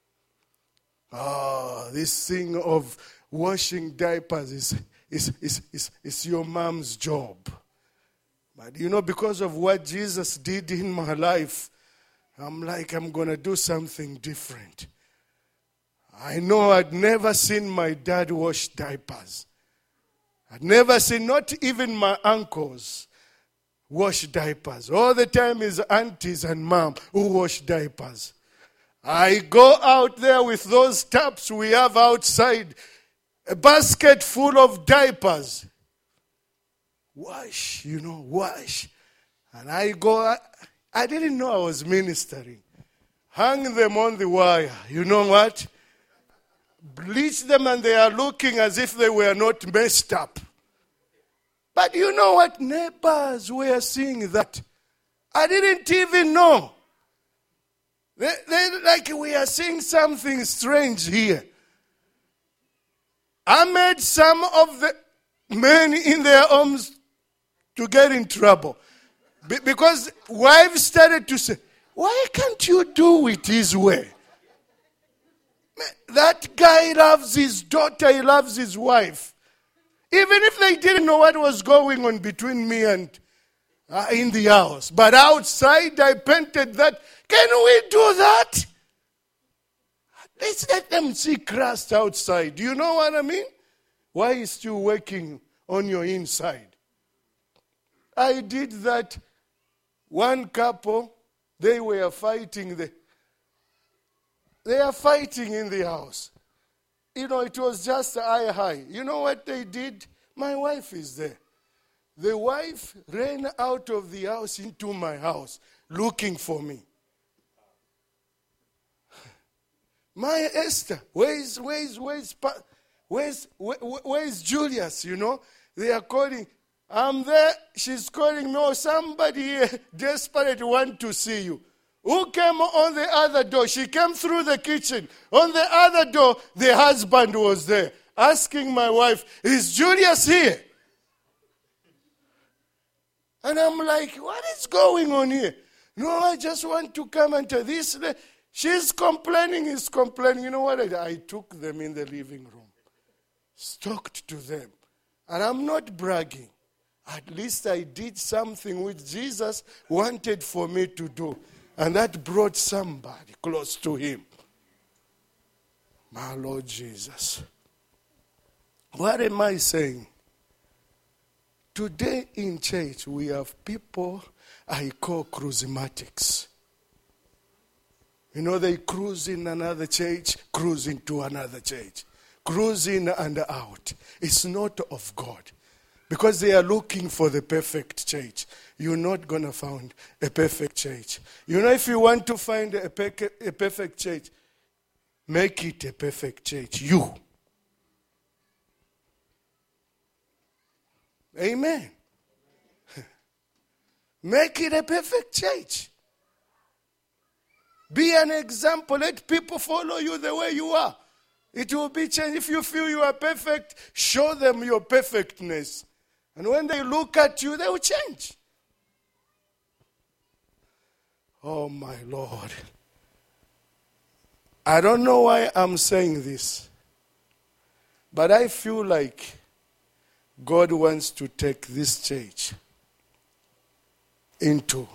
Oh, this thing of washing diapers is, is, is, is, is your mom's job. But you know, because of what Jesus did in my life, I'm like, I'm going to do something different. I know I'd never seen my dad wash diapers. I'd never seen, not even my uncles wash diapers. All the time is aunties and mom who wash diapers. I go out there with those taps we have outside. a basket full of diapers. Wash, you know, wash. And I go, I, I didn't know I was ministering. Hang them on the wire. You know what? Bleach them and they are looking as if they were not messed up. But you know what? Neighbors were seeing that. I didn't even know. They, they, like we are seeing something strange here. I made some of the men in their homes to get in trouble. Be- because wives started to say, why can't you do it his way? That guy loves his daughter, he loves his wife. Even if they didn't know what was going on between me and uh, in the house. But outside I painted that. Can we do that? Let's let them see Christ outside. Do you know what I mean? Why is still working on your inside? I did that. One couple, they were fighting. The, they are fighting in the house. You know, it was just eye high. You know what they did? My wife is there. The wife ran out of the house into my house looking for me. My Esther, where's, where's, where's, where's, where, where's Julius, you know? They are calling. I'm there. She's calling me. Oh, somebody desperate want to see you. Who came on the other door? She came through the kitchen. On the other door, the husband was there, asking my wife, is Julius here? And I'm like, what is going on here? No, I just want to come and tell this. She's complaining, he's complaining. You know what I did? I took them in the living room, talked to them. And I'm not bragging. At least I did something which Jesus wanted for me to do. And that brought somebody close to him. My Lord Jesus. What am I saying? Today in church we have people I call charismatics. You know, they cruise in another church, cruise into another church. Cruise in and out. It's not of God. Because they are looking for the perfect church. You're not going to find a perfect church. You know, if you want to find a, pe- a perfect church, make it a perfect church. You. Amen. Make it a perfect church. Be an example. Let people follow you the way you are. It will be changed. If you feel you are perfect, show them your perfectness. And when they look at you, they will change. Oh, my Lord. I don't know why I'm saying this, but I feel like God wants to take this church into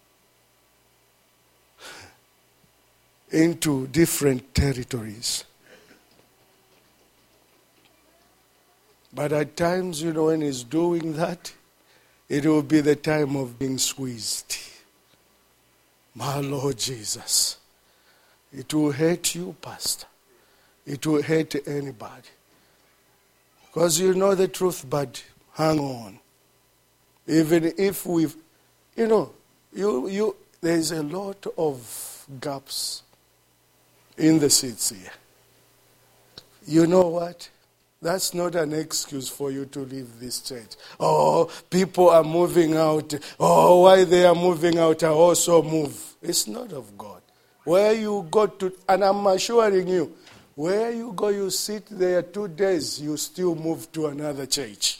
into different territories. But at times, you know, when he's doing that, it will be the time of being squeezed. My Lord Jesus. It will hurt you, Pastor. It will hurt anybody. Because you know the truth, but hang on. Even if we've, you know, you you there's a lot of gaps in the seats here. You know what? That's not an excuse for you to leave this church. Oh, people are moving out. Oh, why they are moving out, I also move. It's not of God. Where you go to, and I'm assuring you, where you go, you sit there two days, you still move to another church.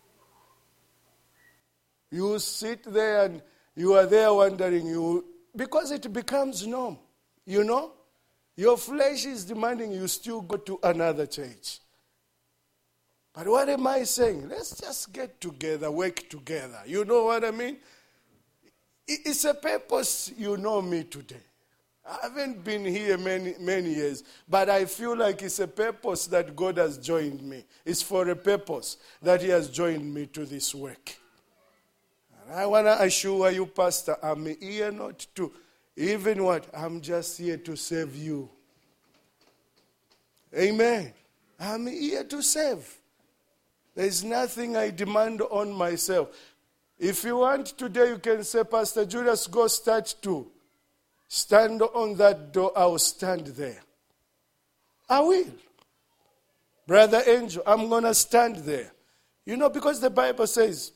You sit there and you are there wondering, you because it becomes norm. You know? Your flesh is demanding you still go to another church. But what am I saying? Let's just get together, work together. You know what I mean? It's a purpose, you know me today. I haven't been here many, many years, but I feel like it's a purpose that God has joined me. It's for a purpose that he has joined me to this work. And I want to assure you, Pastor, I'm here not to, even what, I'm just here to serve you. Amen. I'm here to serve. There's nothing I demand on myself. If you want today, you can say, Pastor Julius, go start too. Stand on that door, I'll stand there. I will. Brother Angel, I'm going to stand there. You know, because the Bible says,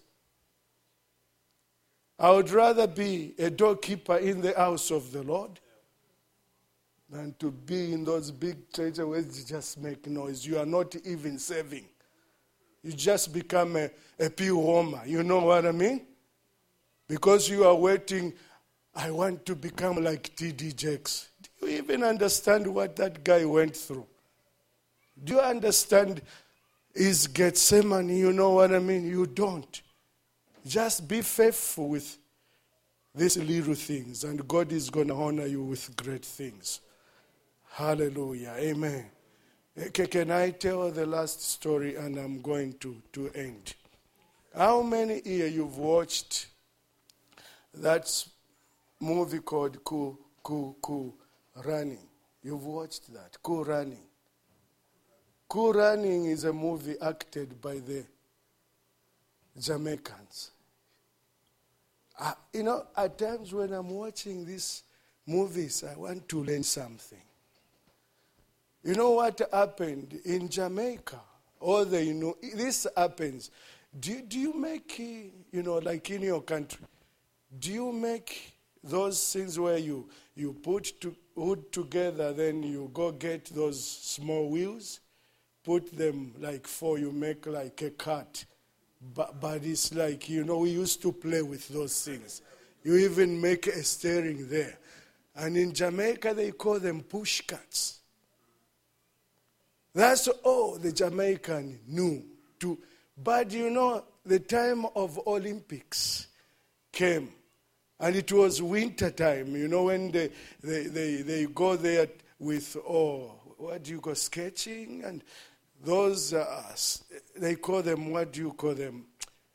I would rather be a doorkeeper in the house of the Lord than to be in those big churches where you just make noise. You are not even serving. You just become a, a pew warmer. You know what I mean? Because you are waiting, I want to become like T D Jakes. Do you even understand what that guy went through? Do you understand his Gethsemane? You know what I mean? You don't. Just be faithful with these little things, and God is going to honor you with great things. Hallelujah. Amen. Can I tell the last story and I'm going to, to end? How many here you've watched that movie called Cool, Cool, Cool Running? You've watched that, Cool Running. Cool Running is a movie acted by the Jamaicans. Uh, you know, at times when I'm watching these movies, I want to learn something. You know what happened in Jamaica? All the, you know, this happens. Do, do you make, you know, like in your country, do you make those things where you, you put to, wood together, then you go get those small wheels, put them like four, you make like a cart. But, but it's like, you know, we used to play with those things. You even make a steering there. And in Jamaica, they call them push carts. That's all the Jamaican knew. To, but you know, the time of Olympics came. And it was winter time, you know, when they, they, they, they go there with, oh, what do you call, sketching? And those, uh, they call them, what do you call them?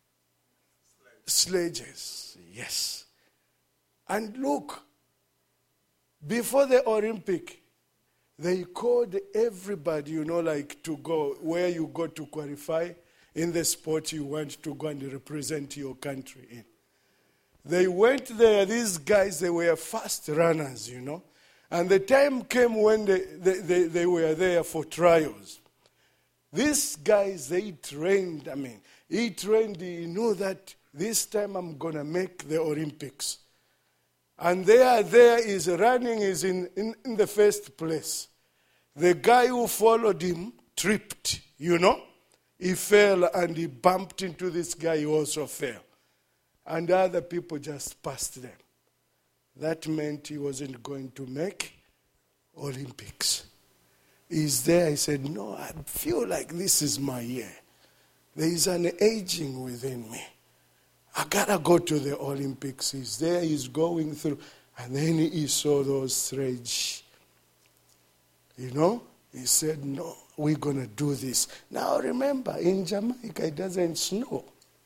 Sledges. Yes. And look, before the Olympic, they called everybody, you know, like to go, where you go to qualify in the sport you want to go and represent your country in. They went there, these guys, they were fast runners, you know. And the time came when they, they, they, they were there for trials. These guys, they trained, I mean, he trained, he knew that this time I'm going to make the Olympics. And there, there is running is in, in, in the first place. The guy who followed him tripped, you know. He fell and he bumped into this guy who also fell. And other people just passed them. That meant he wasn't going to make Olympics. He's there, he said, no, I feel like this is my year. There is an aging within me. I gotta go to the Olympics. He's there, he's going through. And then he saw those threads. You know, he said, no, we're going to do this. Now remember, in Jamaica, it doesn't snow.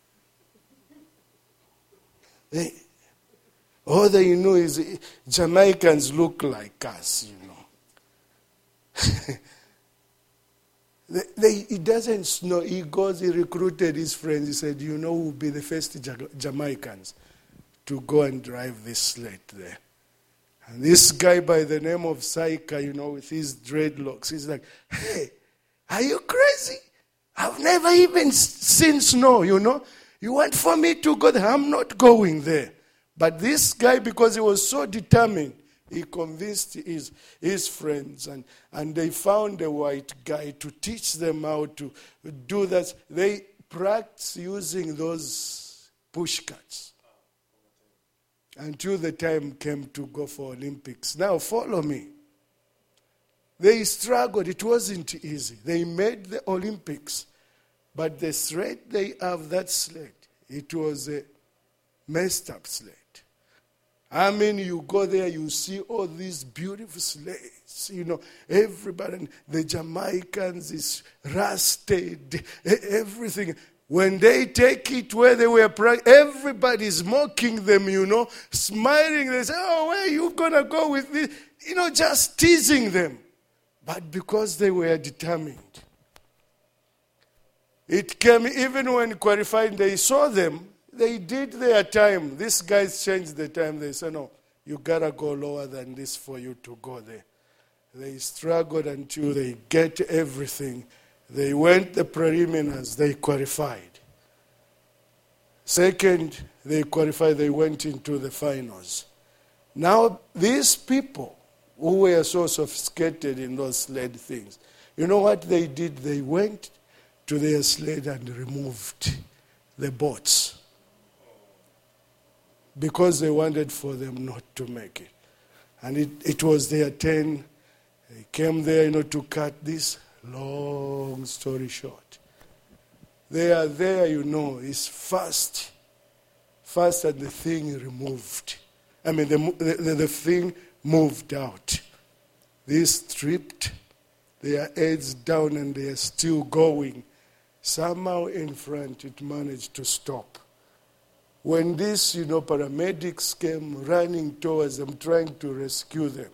They, all that you know is Jamaicans look like us, you know. they, they, it doesn't snow. He goes, he recruited his friends. He said, you know who will be the first Jamaicans to go and drive this sled there. And this guy by the name of Saika, you know, with his dreadlocks, he's like, hey, are you crazy? I've never even seen snow, you know. You want for me to go there? I'm not going there. But this guy, because he was so determined, he convinced his, his friends, and, and they found a white guy to teach them how to do that. They practice using those push carts until the time came to go for Olympics. Now follow me. They struggled. It wasn't easy. They made the Olympics. But the sled they have, that sled, it was a messed up sled. I mean, you go there, you see all these beautiful sleds. You know, everybody, the Jamaicans is rusted, everything. When they take it where they were, everybody's mocking them, you know, smiling. They say, oh, where are you going to go with this? You know, just teasing them. But because they were determined, It came, even when qualified, they saw them, they did their time. These guys changed the time. They said, no, you got to go lower than this for you to go there. They struggled until they get everything. They went the preliminaries, they qualified. Second, they qualified, they went into the finals. Now, these people who were so sophisticated in those sled things, you know what they did? They went to their sled and removed the boats because they wanted for them not to make it. And it, it was their turn. They came there, you know, to cut this long story short. They are there, you know, it's fast. Fast and the thing removed. I mean, the, the, the thing moved out. They stripped their heads down and they are still going. Somehow in front it managed to stop. When these, you know, paramedics came running towards them, trying to rescue them,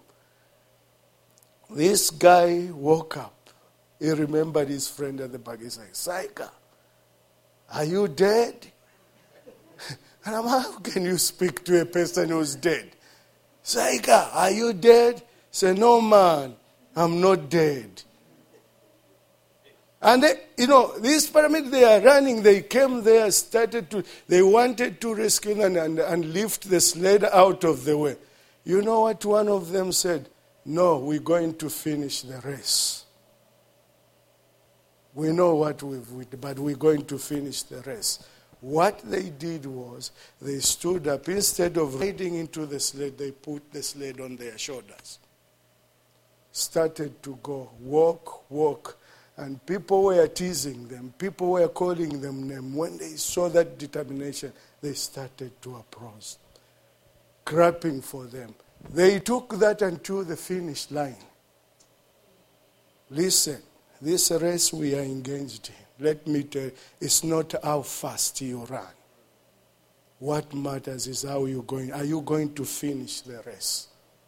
this guy woke up. He remembered his friend at the back. He said, Saika, are you dead? And I'm, how can you speak to a person who's dead? Saika, are you dead? Say, no, man, I'm not dead. And they, you know, these paramedics, they are running. They came there, started to, they wanted to rescue them and, and lift the sled out of the way. You know what one of them said? No, we're going to finish the race. We know what we've done, but we're going to finish the race. What they did was they stood up. Instead of riding into the sled, they put the sled on their shoulders. Started to go, walk, walk. And people were teasing them. People were calling them names. When they saw that determination, they started to approach, clapping for them. They took that until the finish line. Listen, this race we are engaged in, let me tell you, it's not how fast you run. What matters is how you're going. Are you going to finish the race?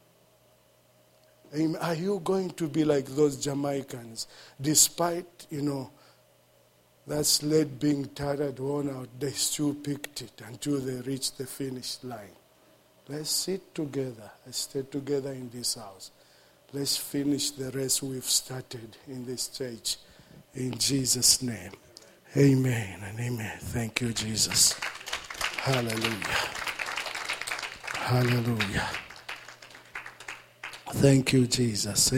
Are you going to be like those Jamaicans, despite, you know, that sled being tattered, worn out, they still picked it until they reached the finish line. Let's sit together. Let's stay together in this house. Let's finish the race we've started in this church. In Jesus' name. Amen and amen. Thank you, Jesus. Hallelujah. Hallelujah. Thank you, Jesus.